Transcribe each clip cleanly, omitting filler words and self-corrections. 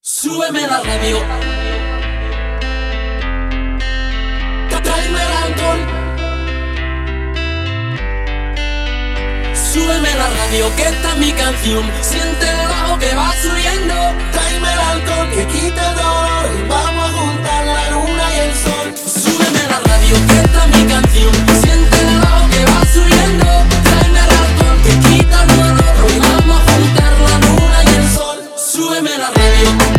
Súbeme la radio, tráeme el alcohol. Súbeme la radio, que esta es mi canción. Siente el bajo que va subiendo. Tráeme el alcohol que quita el dolor. Vamos a juntar la luna y el sol. Súbeme la radio, que esta es mi canción. Siente el bajo que va subiendo. Tráeme el alcohol que quita el dolor. Hoy vamos a juntar la luna y el sol. Súbeme la radio.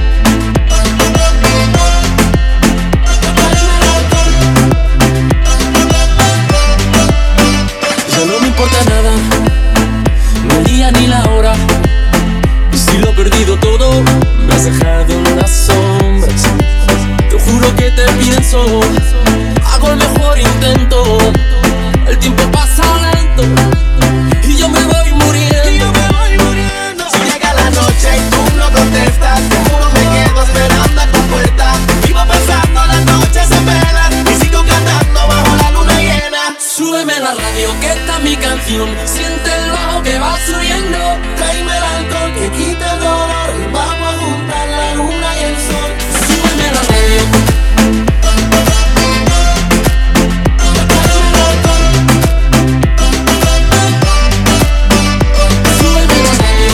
Ni la hora, y si lo he perdido todo, me has dejado en las sombras. Te juro que te pienso, hago el mejor intento. El tiempo pasa lento y yo me voy muriendo. Si llega la noche y tú no contestas, te juro me quedo esperando a tu puerta. Vivo pensando las noches en velas y sigo cantando bajo la luna llena. Súbeme la radio, que esta es mi canción. Siente el bajo que va subiendo. Tráeme el alcohol que quita el dolor. Vamos a juntar la luna y el sol. Súbeme la radio. Súbeme la radio.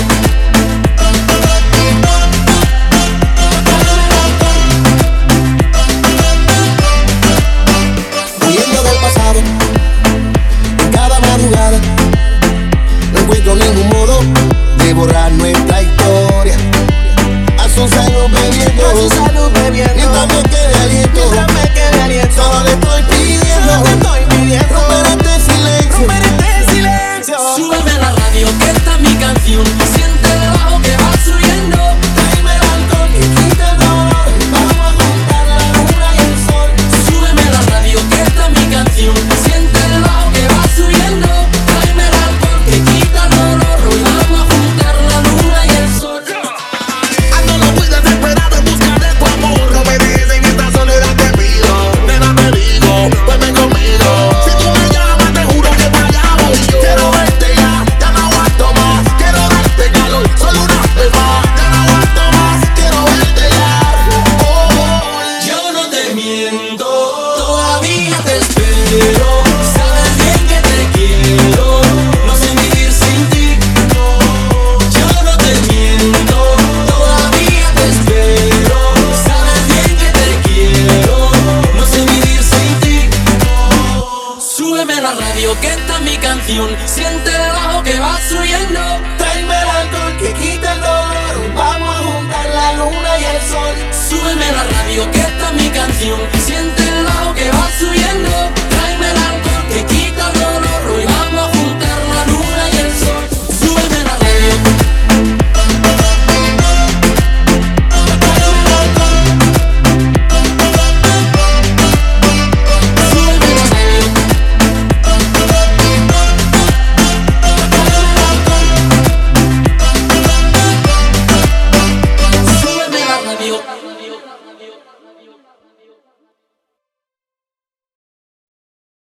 Huyendo del pasado, en cada madrugada no encuentro ningún modo de borrar nuestra historia. A su salud bebiendo, mientras me quede aliento, solo le estoy pidiendo romper este silencio. Súbeme la radio, que esta es mi canción. Siente el bajo que va subiendo. Tráeme el alcohol que quita el dolor. Vamos a juntar la luna y el sol. Súbeme la radio, que esta es mi canción. Siente el bajo que va subiendo. Tráeme el alcohol que quita el dolor. Hoy vamos a juntar la luna y el sol. Ando no muy desesperado en busca de tu amor. No me dejes en esta soledad, te pido. Nena, te digo, vuelve conmigo. Si tú me llamas, te juro que para allá voy yo. Quiero verte ya no aguanto más. Quiero darte calor, solo una vez más. Ya no aguanto más, quiero verte ya. Yo no te miento, todavía te espero. Sabes bien que te quiero, no sé vivir sin ti. Yo no te miento, todavía te espero. Sabes bien que te quiero, no sé vivir sin ti. Súbeme la radio, que esta es mi canción. Siente el bajo que va subiendo. Tráeme el alcohol que quita el dolor. Vamos a juntar la luna y el sol. Súbeme la radio, que esta es mi canción. Siente el bajo que va subiendo.